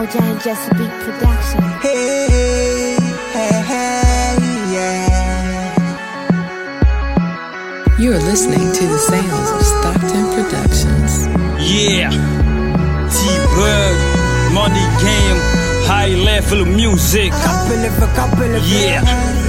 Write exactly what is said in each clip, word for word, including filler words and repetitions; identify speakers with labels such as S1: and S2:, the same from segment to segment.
S1: Moja and Chesapeake Production.
S2: Hey, hey, hey, yeah.
S3: You are listening to the sounds of Stockton Productions.
S4: Yeah, T-Bird, Money Game, high level music.
S2: Couple of a couple of
S4: Yeah.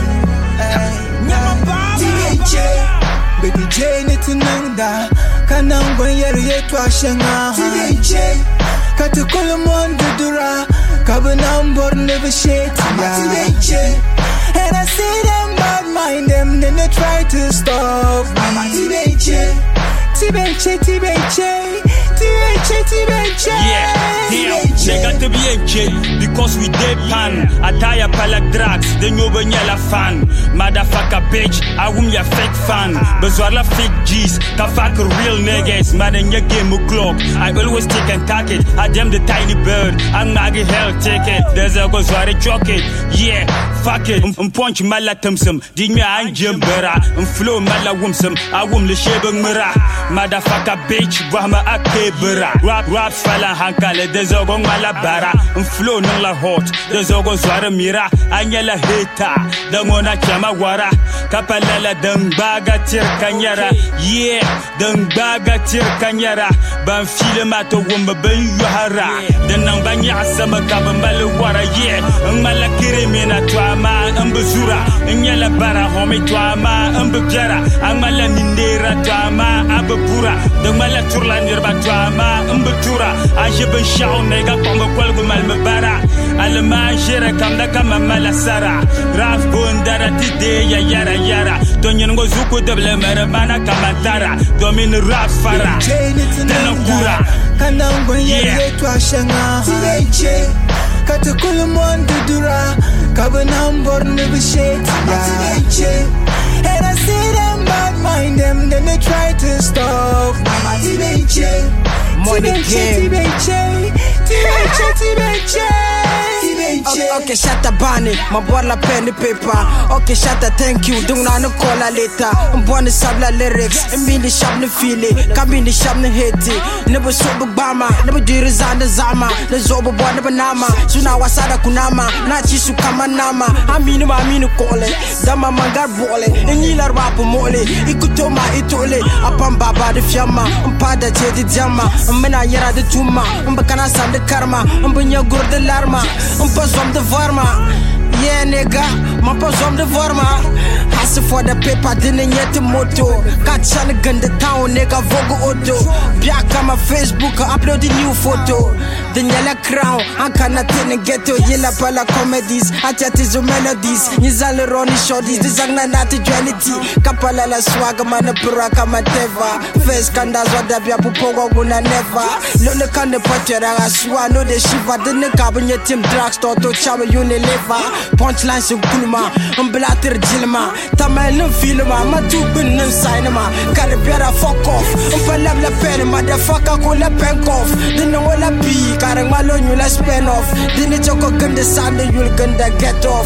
S2: T H A, baby J Nitinanda, Kanangwan Yeri Twashanga. T H A, Katukulumon Dudura, Kabanam born never shit. T H A, and I see them bad mind them, then they try to stop me. T H A, T H A, T H A, T H A, T H A.
S4: Yeah, damn, they got to be a kid because we dead pan. Attire palak drugs, then you when you're fan. Motherfucker bitch, I wum ya fake fan. Bezwala fake G's, ka fuck real niggas. Mad in your game clock. I always take and tack it. I damn the tiny bird. I'm naggy hell take it. There's a go sorry choke it. Yeah, fuck it. Um punch mala tumsum. Ding me I'm jimbera. Um flow mala wumsum. I wum the shebang mira. Motherfucker bitch, Bahama akebera. Rap raps fala hankale. There's a go malabara. Um flow nung la hot. There's a go zware mira. Anyala heta. Dangona chama wara. Kapalala dung baga tir kanyara. Yeah, dung baga tir kanyara. Ban file mato wumba ben yuhara. Den nang banya asama kaba malu wara. Yeah, ng malakire mena tuama. Mbuzura. Nyala bara homi tuama. Mbujara. Ang mala nindera tuama. Ambupura. Dung mala turla nirba tuama. Mbutura. Aje ben shao nega kongo kwalgu malmebara. Alama jere kamda kama mala sara. Raf bundara tide ya yara yara. Donyen ngo zuku deble mere bana kamantara. Domine rap fara. Tenakura.
S2: Kanangwan Yeri Twashanga. T H A, Katukulumon Dudura, Kabanam born never shit. T H A, and I see them bad mind them, then they try to stop me. T H A, Money Game, T H A, T H A, T H A.
S5: Okay, okay, shut up, Bunny. My bola pen and paper. Okay, shut up, thank you. Don't know no call later. I'm born to sabla lyrics. I'm in the shop, no feel it. Come in the shop, no hate it. Never saw Bama. Never do the Zama. The Zobo boy, never nama. So now I said Kunama. Nachi Sukama Nama. I mean, I mean, call it. Dama Mangar Bole. And Yila Rapo Mole. Ikutoma Itole. Upon Baba the Fiamma. I'm Pada Jedi Jama. I'm Mena Yara the Tuma. I'm Bakana San the Karma. I'm Bunya Gur the Larma. I'm Pazom the Varma. Yeah, nigga, my pazom the Varma. Hustle for the paper, didn't yet the moto. Got Chana gun the town, nigga, Vogo Auto. Black on my Facebook, I upload the new photo. The yellow crown, I cannot get to yellow pala comedies. I chat is melodies. Nizale Ronnie Shorties, this is not duality. Kapala la swagger, man, a puraka mateva. First candas, what the Biapupoga gonna never. Lone can the potera, I swear, no, the shiva, the cabinet team drugstore to Chama Unilever. Punchlines in Kulma, and Blatter Gilma, Tamal no Filma, Matubin no Cinema, Carabera fuck off, and Palabla Pen, motherfucker, call a bank off, then no one a pee, Caramalo, you'll spend off, then it's a cook in the Sunday, you'll gonna get off.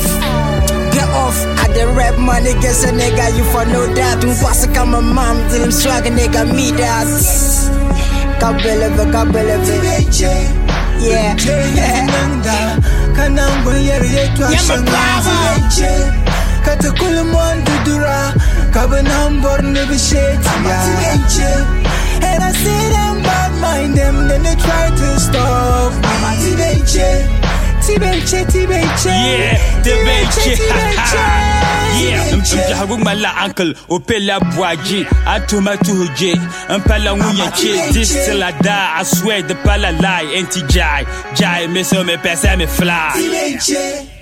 S5: Get off, I the rap money, guess a nigga, you for no doubt. To pass a come a mom, till I'm swag a nigga, me that. Can't believe it, can't believe it. Yeah, yeah.
S2: Kanangwan Yeri Twashanga. T H A, Katukulumon Dudura, Kabanam born never shit. T H A, and I see them bad mind them, then they try to stop me. T H A, T H A, T H A.
S4: Yeah, T H A. Yeah, I'm Jahagum Mala uncle, Opela Boaji, Atuma Tuhuje, and Palamuya Chi, this till I die, I swear the Pala lie, anti Jai, Jai, Miss me pass me fly.
S2: T H A.